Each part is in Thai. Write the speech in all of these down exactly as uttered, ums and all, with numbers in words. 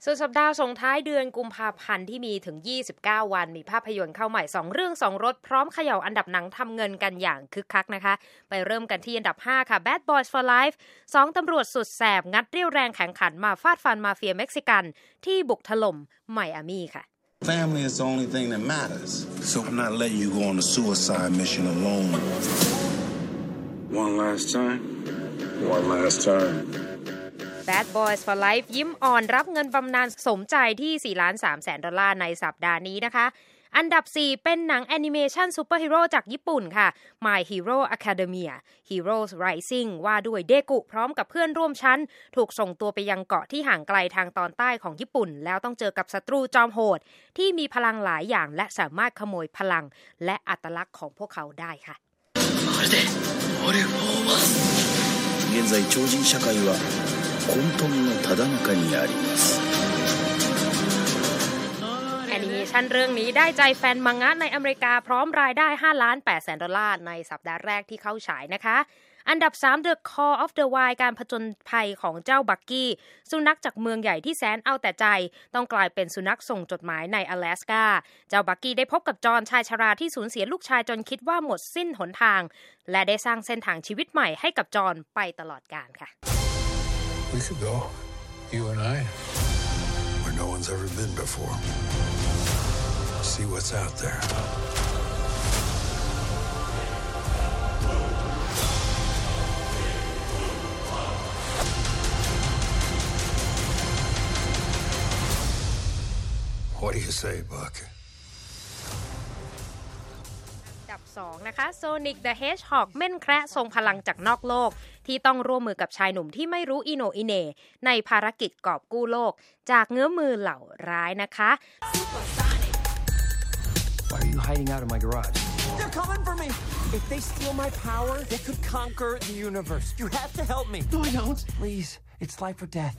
สุดสัปดาห์ส่งท้ายเดือนกุมภาพันธ์ที่มีถึงยี่สิบเก้าวันมีภาพยนตร์เข้าใหม่สองเรื่องสองรสพร้อมเขย่าอันดับหนังทำเงินกันอย่างคึกคักนะคะไปเริ่มกันที่อันดับห้าค่ะ Bad Boys for Life สองตำรวจสุดแสบงัดเรี่ยวแรงแข่งขันมาฟาดฟันมาเฟียเม็กซิกันที่บุกถล่มไมอามี่ค่ะ Family is the only thing that matters. So I'm not letting you go on a suicide mission alone. One last time. One last time. Bad Boys for Life ยิ้มอ่อนรับเงินบำนาญสมใจที่ สี่ล้านสามแสนดอลลาร์ในสัปดาห์นี้นะคะอันดับสี่เป็นหนังแอนิเมชันซูเปอร์ฮีโร่จากญี่ปุ่นค่ะ My Hero Academia Heroes Rising ว่าด้วยเดกุพร้อมกับเพื่อนร่วมชั้นถูกส่งตัวไปยังเกาะที่ห่างไกลทางตอนใต้ของญี่ปุ่นแล้วต้องเจอกับศัตรูจอมโหดที่มีพลังหลายอย่างและสามารถขโมยพลังและอัตลักษณ์ของพวกเขาได้ค่ะ現在超人社会は混沌のただ中にありますแอนิเมชันเรื่องนี้ได้ใจแฟนมังงะในอเมริกาพร้อมรายได้ห้าล้านแปดแสนดอลลาร์ในสัปดาห์แรกที่เข้าฉายนะคะอันดับสาม The Call of the Wild การผจญภัยของเจ้าบักกี้สุนัขจากเมืองใหญ่ที่แสนเอาแต่ใจต้องกลายเป็นสุนัขส่งจดหมายใน阿拉斯กาเจ้าบักกี้ได้พบกับจอห์นชายชราที่สูญเสียลูกชายจนคิดว่าหมดสิ้นหนทางและได้สร้างเส้นทางชีวิตใหม่ให้กับจอห์นไปตลอดกาลค่ะ We could go, you and I, where no one's ever been before. See what's out there. What do you say, Buck? อันดับสองนะคะ Sonic the Hedgehog เม่นแคระทรงพลังจากนอกโลกที่ต้องร่วมมือกับชายหนุ่มที่ไม่รู้อิโหนอิเหน่ในภารกิจกอบกู้โลกจากเงื้อมือเหล่าร้ายนะคะ Why are you hiding out in my garage? They're coming for me. If they steal my power, they could conquer the universe. You have to help me. No, I don't. Please, it's life or death.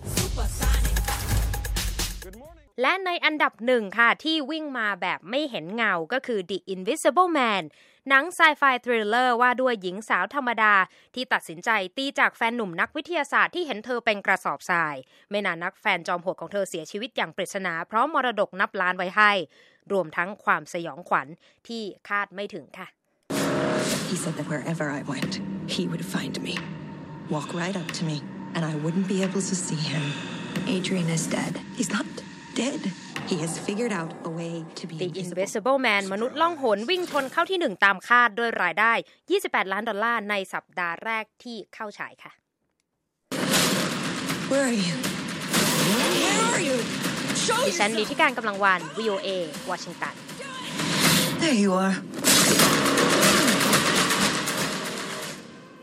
Good morning. และในอันดับหนึ่งค่ะที่วิ่งมาแบบไม่เห็นเงาก็คือ The Invisible Man หนังไซไฟทริลเลอร์ว่าด้วยหญิงสาวธรรมดาที่ตัดสินใจตีจากแฟนหนุ่มนักวิทยาศาสตร์ที่เห็นเธอเป็นกระสอบทรายไม่นานนักแฟนจอมโหดของเธอเสียชีวิตอย่างปริศนาพร้อมมรดกนับล้านไว้ให้รวมทั้งความสยองขวัญที่คาดไม่ถึงค่ะ He said that wherever I went, he would find me, walk right up to me, and I wouldn't be able to see him. Adrian is dead. He's not.Dead. He has figured out a way to be The Invisible Man มนุษย์ล่องหนวิ่งชนเข้าที่หนึ่งตามคาดด้วยรายได้ยี่สิบแปดล้านดอลลาร์ในสัปดาห์แรกที่เข้าฉายค่ะ Where are you? Where are you? Show ดิฉันลีที่การกำลังวาน วี โอ เอ วอชิงตัน There you are.